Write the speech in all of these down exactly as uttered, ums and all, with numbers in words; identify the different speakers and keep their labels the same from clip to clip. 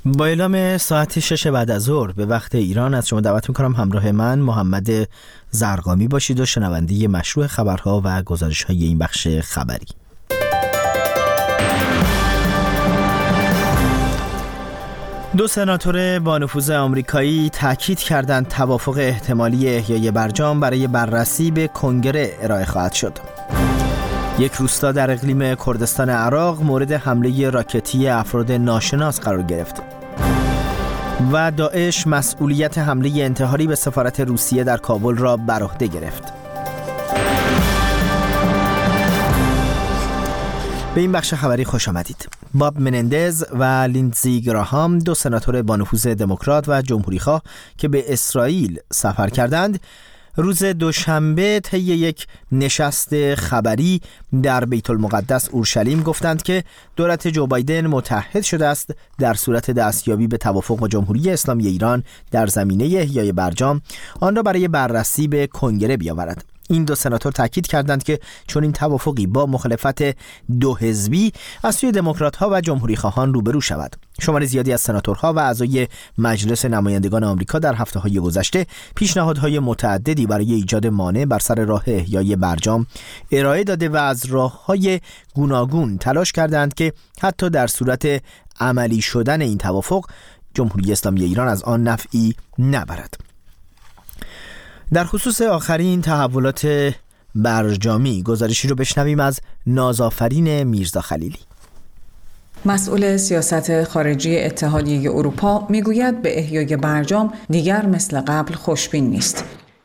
Speaker 1: با اعلام ساعت شش بعد از ظهر به وقت ایران از شما دعوت میکنم همراه من محمد زرقامی باشید و شنونده مشروع خبرها و گزارش‌های این بخش خبری. دو سناتور با نفوذ آمریکایی تاکید کردند توافق احتمالی احیای برجام برای بررسی به کنگره ارائه خواهد شد. یک روستا در اقلیم کردستان عراق مورد حمله راکتی افراد ناشناس قرار گرفت. و داعش مسئولیت حمله انتحاری به سفارت روسیه در کابل را بر عهده گرفت. به این بخش خبری خوش آمدید. باب منندز و لیندزی گراهام، دو سناتور با نفوذ دموکرات و جمهوریخواه که به اسرائیل سفر کردند، روز دوشنبه طی یک نشست خبری در بیت المقدس اورشلیم گفتند که دولت جو بایدن متحد شده است در صورت دستیابی به توافق با جمهوری اسلامی ایران در زمینه احیای برجام آن را برای بررسی به کنگره بیاورد. این دو سناتور تاکید کردند که چون این توافقی با مخالفت دو حزبی از سوی دموکرات‌ها و جمهوری‌خواهان روبرو شود. شمار زیادی از سناتورها و اعضای مجلس نمایندگان آمریکا در هفته‌های گذشته پیشنهادهای متعددی برای ایجاد مانع بر سر راه احیای برجام ارائه داده و از راه‌های گوناگون تلاش کردند که حتی در صورت عملی شدن این توافق جمهوری اسلامی ایران از آن نفعی نبرد. در خصوص آخرین تحولات برجامی گزارشی رو بشنویم از نازآفرین میرزا خلیلی.
Speaker 2: مسئول سیاست خارجی اتحادیه اروپا میگوید به احیای برجام دیگر مثل قبل خوشبین نیست.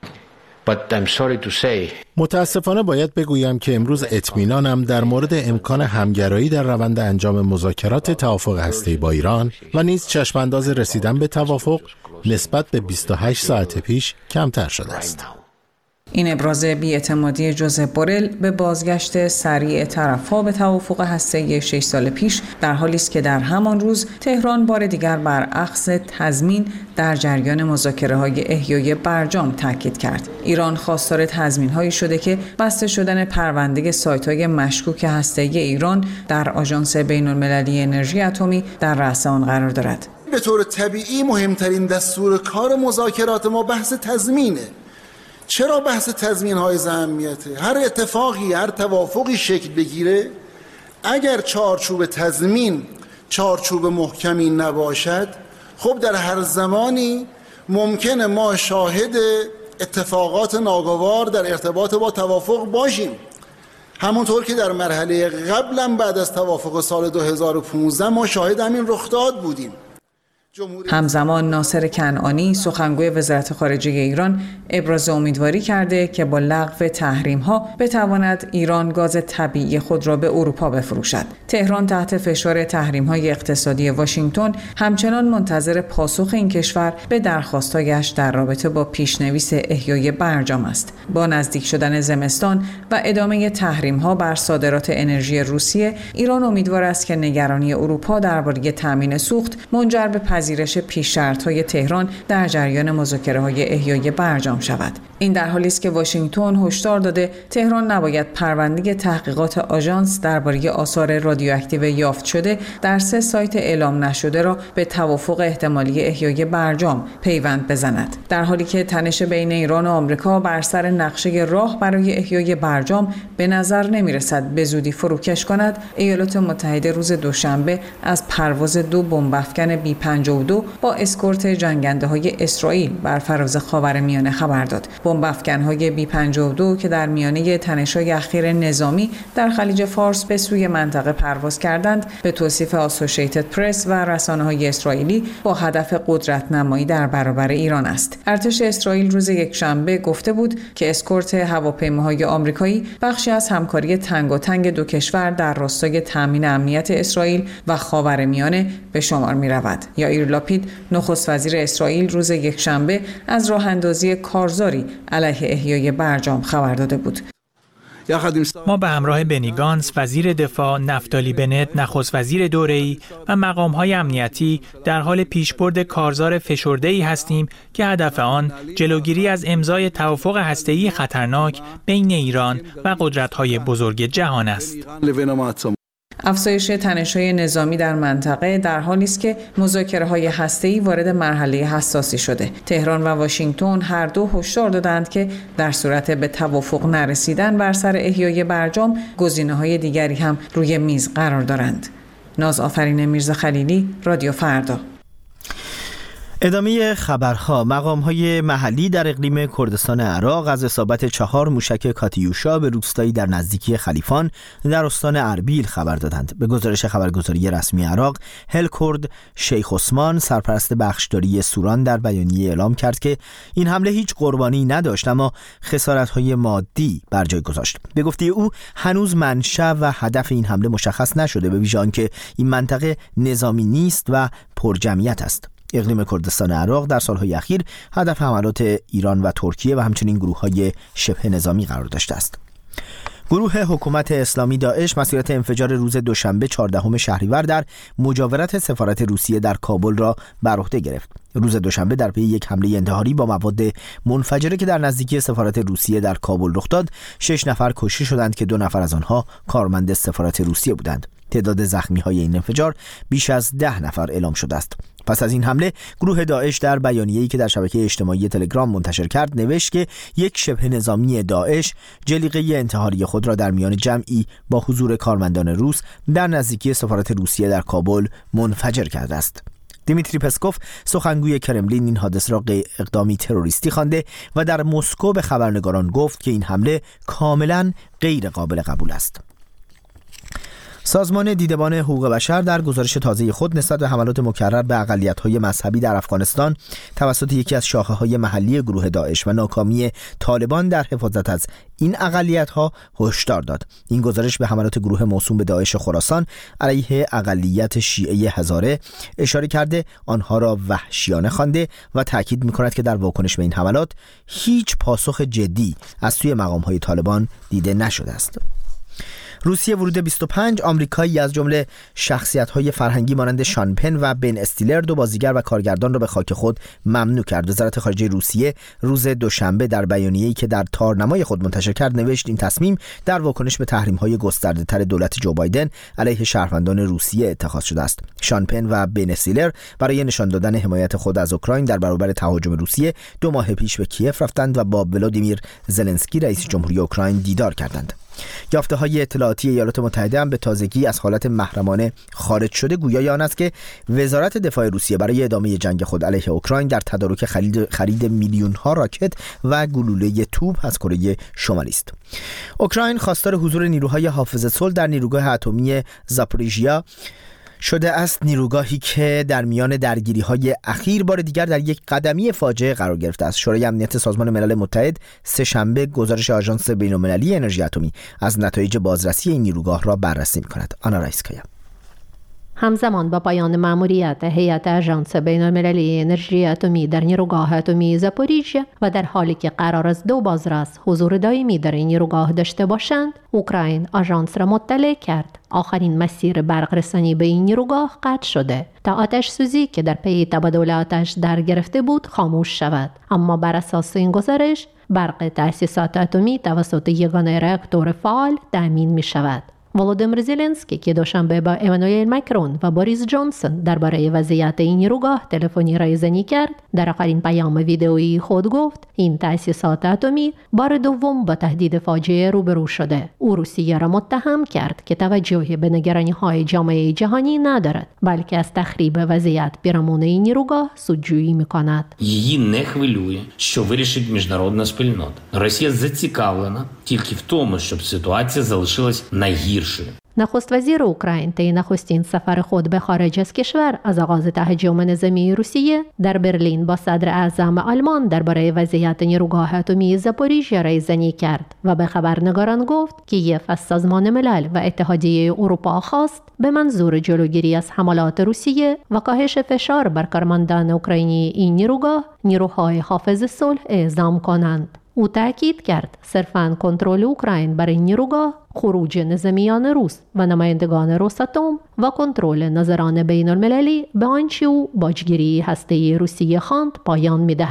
Speaker 3: متاسفانه باید بگویم که امروز اطمینانم در مورد امکان همگرایی در روند انجام مذاکرات توافق هسته‌ای با ایران و نیز چشمانداز رسیدن به توافق نسبت به بیست و هشت ساعت پیش کمتر شده است.
Speaker 2: این ابراز بی‌اعتمادی جوزپ بورل به بازگشت سریع طرف‌ها به توافق هسته‌ای شش سال پیش در حالی است که در همان روز تهران بار دیگر بر اخذ تضمین در جریان مذاکره‌های احیای برجام تاکید کرد. ایران خواستار تضمین‌هایی شده که بسته شدن پرونده سایت‌های مشکوک هسته‌ای ایران در آژانس بین‌المللی انرژی اتمی در رأس آن قرار دارد.
Speaker 4: به طور طبیعی مهمترین دستور کار مذاکرات ما بحث تضمینه. چرا بحث تضمین های اهمیته؟ هر اتفاقی، هر توافقی شکل بگیره، اگر چارچوب تضمین چارچوب محکمی نباشد، خب در هر زمانی ممکنه ما شاهد اتفاقات ناگوار در ارتباط با توافق باشیم. همونطور که در مرحله قبلا بعد از توافق سال دو هزار و پانزده ما شاهد همین رخداد بودیم.
Speaker 2: همزمان ناصر کنعانی سخنگوی وزارت خارجه ایران ابراز امیدواری کرده که با لغو تحریم‌ها بتواند ایران گاز طبیعی خود را به اروپا بفروشد. تهران تحت فشار تحریم‌های اقتصادی واشنگتن همچنان منتظر پاسخ این کشور به درخواست‌هایش در رابطه با پیشنویس احیای برجام است. با نزدیک شدن زمستان و ادامه تحریم‌ها بر صادرات انرژی روسیه، ایران امیدوار است که نگرانی اروپا درباره تامین سوخت منجر به پذیرش پیش شرط‌های تهران در جریان مذاکره‌های احیای برجام شود. این در حالی است که واشنگتن هشدار داده تهران نباید پرونده تحقیقات آژانس درباره آثار رادیواکتیو یافت شده در سه سایت اعلام نشده را به توافق احتمالی احیای برجام پیوند بزند. در حالی که تنش بین ایران و آمریکا بر سر نقشه راه برای احیای برجام به نظر نمی‌رسد به زودی فروکش کند، ایالات متحده روز دوشنبه از پرواز دو بمب افکن بی پنجاه و دو با اسکورت جنگنده‌های اسرائیل بر فراز خاورمیانه خبر داد. بمب افکن‌های بی پنجاه و دو که در میانه تنش‌های اخیر نظامی در خلیج فارس به سوی منطقه پرواز کردند، به توصیف آسوشیتد پرس و رسانه‌های اسرائیلی با هدف قدرت نمایی در برابر ایران است. ارتش اسرائیل روز یکشنبه گفته بود که اسکورت هواپیماهای آمریکایی بخشی از همکاری تنگاتنگ دو کشور در راستای تامین امنیت اسرائیل و خاورمیانه به شمار می‌رود. یائیر لاپید نخست وزیر اسرائیل روز یکشنبه از راه‌اندازی کارزاری علیه احیای برجام خبر داده بود.
Speaker 5: ما به همراه بنی گانتز وزیر دفاع، نفتالی بنت نخست وزیر دوره‌ای و مقام‌های امنیتی در حال پیشبرد کارزار فشرده‌ای هستیم که هدف آن جلوگیری از امضای توافق هسته‌ای خطرناک بین ایران و قدرت‌های بزرگ جهان است.
Speaker 2: افزایش تنش‌های نظامی در منطقه در حالی است که مذاکره‌های هسته‌ای وارد مرحله حساسی شده. تهران و واشنگتن هر دو هشدار دادند که در صورت به توافق نرسیدن بر سر احیای برجام، گزینه‌های دیگری هم روی میز قرار دارند. ناز آفرین میرزا خلیلی، رادیو فردا.
Speaker 1: ادامه خبرها. مقام‌های محلی در اقلیم کردستان عراق از اصابت چهار موشک کاتیوشا به روستایی در نزدیکی خلیفان در استان اربیل خبر دادند. به گزارش خبرگزاری رسمی عراق، هلکرد شیخ عثمان، سرپرست بخشداری سوران، در بیانیه اعلام کرد که این حمله هیچ قربانی نداشت اما خسارت‌های مادی بر جای گذاشت. به گفته او هنوز منشأ و هدف این حمله مشخص نشده، به ویژه آنکه این منطقه نظامی نیست و پرجمعیت است. اقلیم کردستان عراق در سالهای اخیر هدف حملات ایران و ترکیه و همچنین گروه‌های شبه نظامی قرار داشته است. گروه حکومت اسلامی داعش مسئولیت انفجار روز دوشنبه چهاردهم شهریور در مجاورت سفارت روسیه در کابل را بر عهده گرفت. روز دوشنبه در پی یک حمله انتحاری با مواد منفجره که در نزدیکی سفارت روسیه در کابل رخ داد، شش نفر کشته شدند که دو نفر از آنها کارمند سفارت روسیه بودند. تعداد زخمی‌های این انفجار بیش از ده نفر اعلام شده است. پس از این حمله، گروه داعش در بیانیه‌ای که در شبکه اجتماعی تلگرام منتشر کرد نوشت که یک شبه نظامی داعش جلیقه انتحاری خود را در میان جمعی با حضور کارمندان روس در نزدیکی سفارت روسیه در کابل منفجر کرده است. دیمیتری پسکوف، سخنگوی کرملین، این حادثه را اقدامی تروریستی خوانده و در مسکو به خبرنگاران گفت که این حمله کاملاً غیر قابل قبول است. سازمان دیدبان حقوق بشر در گزارش تازه خود نسبت به حملات مکرر به اقلیت‌های مذهبی در افغانستان توسط یکی از شاخه‌های محلی گروه داعش و ناکامی طالبان در حفاظت از این اقلیت‌ها هشدار داد. این گزارش به حملات گروه موسوم به داعش خراسان علیه اقلیت شیعه هزاره اشاره کرده، آنها را وحشیانه خوانده و تاکید می‌کند که در واکنش به این حملات هیچ پاسخ جدی از سوی مقام‌های طالبان دیده نشده است. روسیه ورود بیست و پنج آمریکایی از جمله شخصیت‌های فرهنگی مانند شان پن و بن استیلر، دو بازیگر و کارگردان را به خاک خود ممنوع کرد. وزارت خارجه روسیه روز دوشنبه در بیانیه‌ای که در تارنمای خود منتشر کرد نوشت این تصمیم در واکنش به تحریم‌های گسترده‌تر دولت جو بایدن علیه شهروندان روسیه اتخاذ شده است. شان پن و بن استیلر برای نشان دادن حمایت خود از اوکراین در برابر تهاجم روسیه دو ماه پیش به کیف رفتند و با ولادیمیر زلنسکی رئیس جمهوری اوکراین دیدار کردند. یافته‌های اطلاعاتی ایالات متحده هم به تازگی از حالت محرمانه خارج شده گویای آن است که وزارت دفاع روسیه برای ادامه جنگ خود علیه اوکراین در تدارک خرید خرید میلیون‌ها راکت و گلوله توپ از کره شمالی است. اوکراین خواستار حضور نیروهای حافظ صلح در نیروگاه اتمی زاپوریژیا شده است، نیروگاهی که در میان درگیری‌های اخیر بار دیگر در یک قدمی فاجعه قرار گرفته است. شورای امنیت سازمان ملل متحد سه شنبه گزارش آژانس بین‌المللی انرژی اتمی از نتایج بازرسی این نیروگاه را بررسی می‌کند. آنا رایسکایا.
Speaker 6: همزمان با پایان مأموریت هیئت آژانس بین‌المللی انرژی اتمی در نیروگاه اتمی زاپوریژیا و در حالی که قرار است دو بازرس حضور دائمی در این نیروگاه داشته باشند، اوکراین آژانس را مطلع کرد آخرین مسیر برق رسانی به این نیروگاه قطع شده تا آتش سوزی که در پی تبادل آتش در گرفته بود خاموش شود. اما بر اساس این گزارش برق تأسیسات اتمی توسط یگانه راکتور فعال تأمین می شود. ولودیمیر زلنسکی که دوشنبه با امانوئل ماکرون و بوریس جانسون درباره وضعیت این نیروگاه تلفنی رایزنی کرد، در آخرین پیام ویدئویی خود گفت این تأسیسات اتمی بار دوم با تهدید فاجعه روبرو شده. او روسیه را متهم کرد که توجهی به نگرانی‌های جامعه جهانی ندارد، بلکه از تخریب وضعیت پیرامون این نیروگاه سودجویی می‌کند.
Speaker 7: її не хвилює, що вирішить міжнародна спільнота. Росія зацікавлена тільки в тому, щоб ситуація залишилась найгіршою.
Speaker 6: نخست وزیر اوکراین طی نخستین سفر خود به خارج از کشور از آغاز تهاجم نظامی روسیه در برلین با صدر اعظم آلمان درباره وضعیت نیروگاه اتمی زاپوریژیا رایزنی کرد و به خبرنگاران گفت که کیف از سازمان ملل و اتحادیه اروپا خواست به منظور جلوگیری از حملات روسیه و کاهش فشار بر کارمندان اوکراینی این نیروگاه نیروهای حافظ صلح اعزام کنند. او تأکید کرد صرفاً کنترل اوکراین بر این نیروگاه، خروج نظامیان روس و نمایندگان روساتوم و کنترل نظران بین المللی به آنچه او باجگیری هسته‌ای روسیه خواند پایان می‌دهد.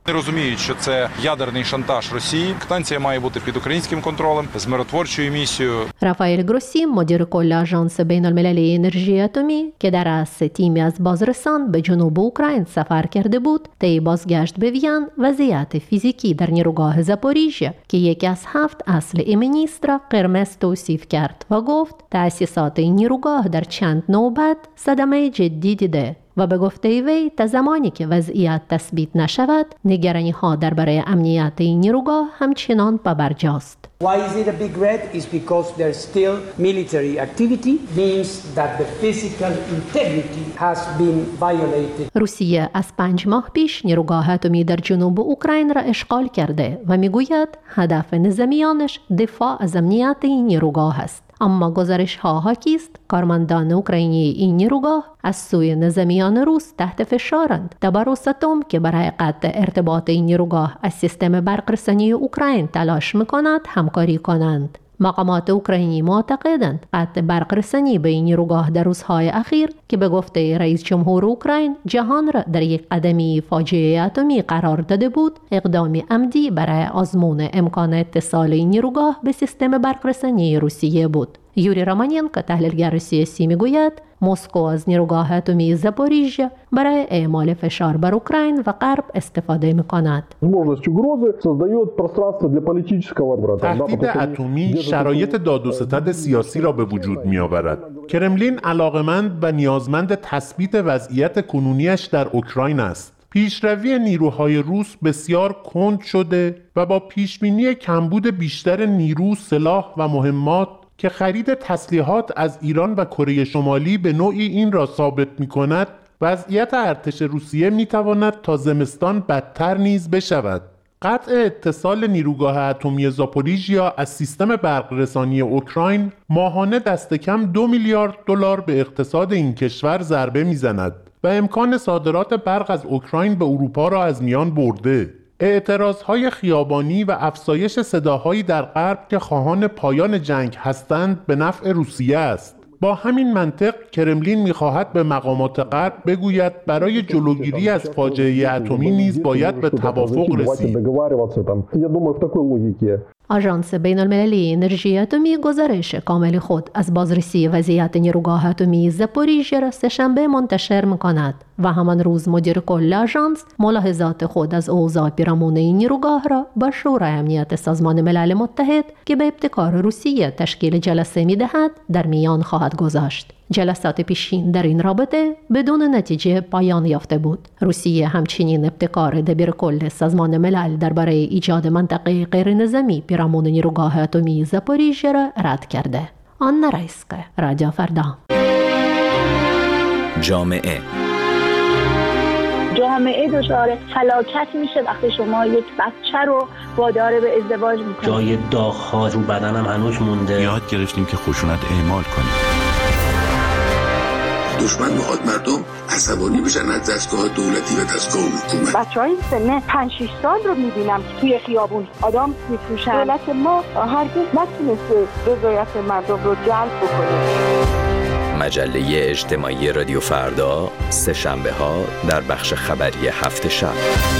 Speaker 8: Розуміють, що це ядерний шантаж Росії. Станція має бути під українським контролем з миротворчою місією.
Speaker 6: رافائل گروسی مدیر کل آژانس بین‌المللی انرژی اتمی که در رأس تیمی از بازرسان به جنوب اوکراین سفر کرده بود، طی بازگشت به وین وضعیت فیزیکی در نیروگاه زاپوریژیا که یکی از هفت اصل ایمنیست را قرمز توصیف کرد و گفت تأسیسات این نیروگاه در چند نوبت صدمه جدی دیده و به گفته وی تا زمانی که وضعیت تثبیت نشود نگرانی ها درباره امنیت این نیروگاه همچنان پابرجاست.
Speaker 9: Why is it a big red? Is because there's still military activity, means that the physical integrity has been violated.
Speaker 6: روسیه از پنج ماه پیش نیروگاه اتمی در جنوب اوکراین را اشغال کرده و میگوید هدف نظامیانش دفاع از امنیت این نیروگاه است. اما گزارش ها حاکی است کارمندان اوکراینی این نیروگاه از سوی نظامیان روس تحت فشارند تا با روساتوم که برای قطع ارتباط این نیروگاه از سیستم برقرسانی اوکراین تلاش میکند همکاری کنند. مقامات اوکراینی معتقدند قطع برقرسانی به این نیروگاه در روزهای اخیر که به گفته رئیس جمهور اوکراین جهان را در یک قدمی فاجعه اتمی قرار داده بود، اقدامی عمدی برای آزمون امکان اتصال این نیروگاه به سیستم برقرسانی روسیه بود. یوری رامانینکو تحلیلگر سیاسی میگوید مسکو از نیروگاه اتمی زاپوریژیا برای اعمال فشار بر اوکراین و غرب استفاده می‌کند.
Speaker 3: تهدید اتمی شرایط داد و ستد سیاسی را به وجود می‌آورد. کرملین علاقمند و نیازمند تثبیت وضعیت کنونیش در اوکراین است. پیشروی نیروهای روس بسیار کند شده و با پیشبینی کمبود بیشتر نیرو، سلاح و مهمات که خرید تسلیحات از ایران و کره شمالی به نوعی این را ثابت می‌کند، وضعیت ارتش روسیه می‌تواند تا زمستان بدتر نیز بشود. قطع اتصال نیروگاه اتمی زاپوریژیا از سیستم برق‌رسانی اوکراین ماهانه دست کم دو میلیارد دلار به اقتصاد این کشور ضربه می‌زند و امکان صادرات برق از اوکراین به اروپا را از میان برده. اعتراضهای خیابانی و افزایش صداهایی در غرب که خواهان پایان جنگ هستند به نفع روسیه است. با همین منطق کرملین می‌خواهد به مقامات غرب بگوید برای جلوگیری از فاجعه اتمی نیز باید به توافق رسید.
Speaker 6: آژانس بین‌المللی انرژی اتمی گزارش کامل خود از بازرسی وضعیت نیروگاه اتمی زاپوریژیا را سه‌شنبه منتشر می‌کند و همان روز مدیر کل آژانس ملاحظات خود از اوضاع پیرامون این نیروگاه را با شورای امنیت سازمان ملل متحد که به ابتکار روسیه تشکیل جلسه می‌دهد در میان خواهد گذاشت. جلسات پیشین در این رابطه بدون نتیجه پایان یافته بود. روسیه همچنین ابتکار دبیرکل سازمان ملل درباره ایجاد منطقه غیر نظامی پیرامون نیروگاه اتمی زاپوریژیا را رد کرده. آنا رایسکا، رادیو فردا.
Speaker 10: جامعه
Speaker 11: جامعه دچار فلاکت میشه وقتی شما یک بچه رو وادار به ازدواج میکنید.
Speaker 12: جای داغ‌ها رو بدنم هنوز مونده.
Speaker 13: یاد گرفتیم که خشونت اعمال کنیم.
Speaker 14: دشمن میخواد مردم عصبانی بشن از دستگاه دولتی و دستگاه حکومت.
Speaker 11: بچهای سن پنج شش سال رو میبینم که توی خیابون آدم میفروشن. دولت ما هرگز نتونسته رضایت مردم رو جلب بکنه.
Speaker 10: مجله اجتماعی رادیو فردا سه شنبه ها در بخش خبری هفت شب.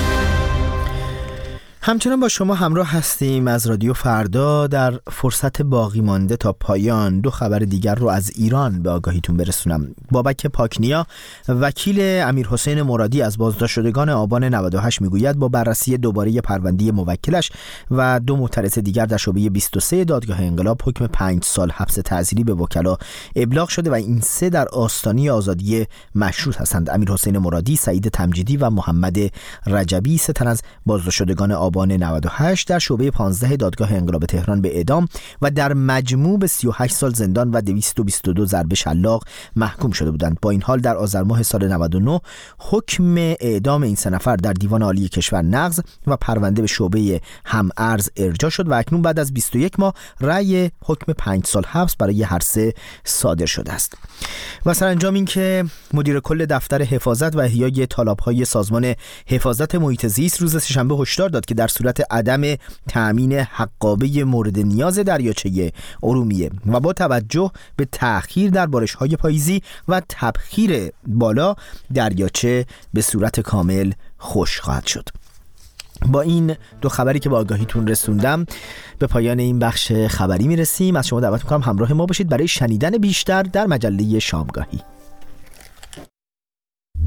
Speaker 1: همچنان با شما همراه هستیم از رادیو فردا. در فرصت باقی مانده تا پایان دو خبر دیگر رو از ایران به آگاهیتون برسونم. بابک پاکنیا وکیل امیرحسین مرادی از بازداشت شدگان آبان نود و هشت میگوید با بررسی دوباره پرونده موکلش و دو معترض دیگر در شعبه بیست و سه دادگاه انقلاب حکم پنج سال حبس تعزیری به وکلا ابلاغ شده و این سه در آستانه آزادی مشروط هستند. امیرحسین مرادی، سعید تمجیدی و محمد رجبی سه تن از بازداشت شدگان آبان نود و هشت در شعبه پانزده دادگاه انقلاب تهران به اعدام و در مجموع به سی و هشت سال زندان و دویست و بیست و دو ضرب شلاق محکوم شده بودند. با این حال در آذر ماه سال نود و نه حکم اعدام این سه نفر در دیوان عالی کشور نقض و پرونده به شعبه هم‌ارز ارجاع شد و اکنون بعد از بیست و یک ماه رأی حکم پنج سال حبس برای هر سه صادر شده است. و سرانجام این که مدیر کل دفتر حفاظت و احیای طالاب‌های سازمان حفاظت محیط زیست روز سه‌شنبه هشدار داد که در صورت عدم تأمین حقابه مورد نیاز دریاچه ارومیه و با توجه به تأخیر در بارش‌های پاییزی و تبخیر بالا دریاچه به صورت کامل خشک خواهد شد. با این دو خبری که با آگاهیتون رسوندم به پایان این بخش خبری میرسیم. از شما دعوت میکنم همراه ما باشید برای شنیدن بیشتر در مجله شامگاهی.